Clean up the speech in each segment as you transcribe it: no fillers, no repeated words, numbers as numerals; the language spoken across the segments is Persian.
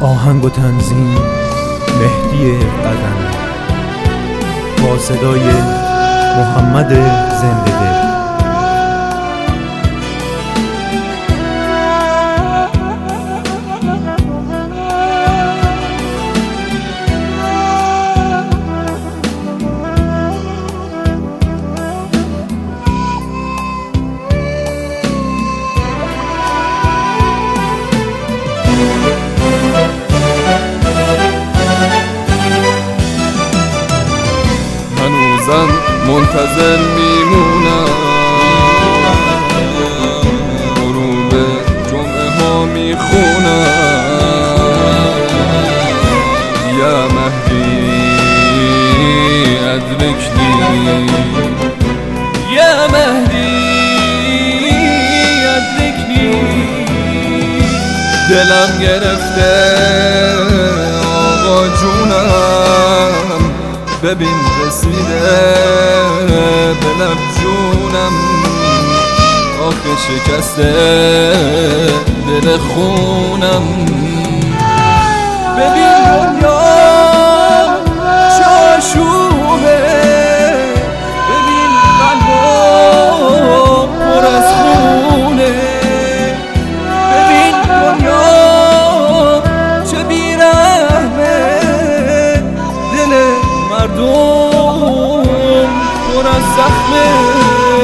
آهنگ و تنظیم مهدی قدمی با صدای محمد زنده دل. هنوزم منتظر میمونم، غروب جمعه ها میخونم. یا مهدی ادرکنی، یا مهدی ادرکنی. دلم گرفته آقا جونم، ببین رسیده به لب جونم. آخه شکسته دل خونم. ببین دنیا چه آشوبه، ببین قلبم پر از خونه. ببین دنیا چه بیرحمه، دل مردم پر از زخمه.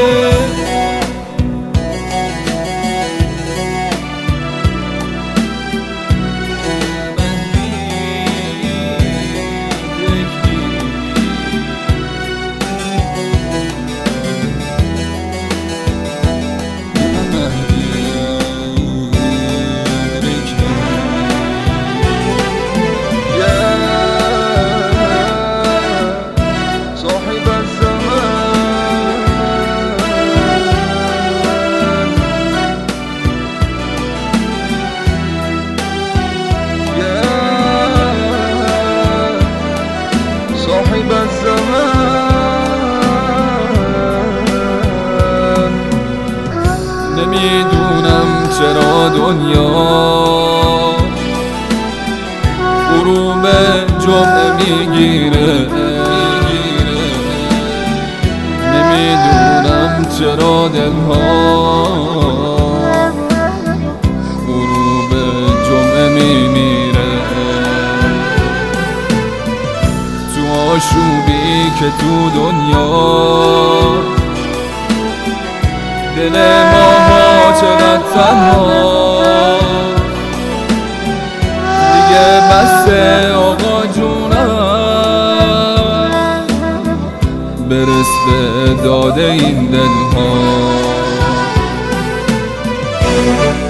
نمیدونم چرا دنیا غروب جمعه میگیره. نمیدونم چرا دلها غروب جمعه میمیره. تو آشوبی که تو دنیا دل ماها چقدر تنها دیگه بسته آقا جونم. برس به داد این دلها.